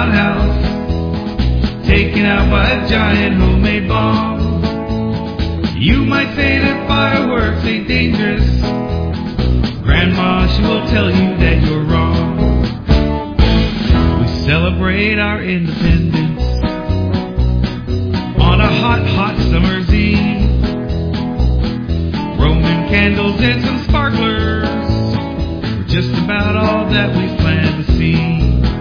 outhouse, taken out by a giant homemade bomb. You might say that fireworks ain't dangerous. Grandma, she will tell you that you're wrong. We celebrate our independence on a hot, hot summer's eve. Roman candles and some sparklers were just about all that we planned to see.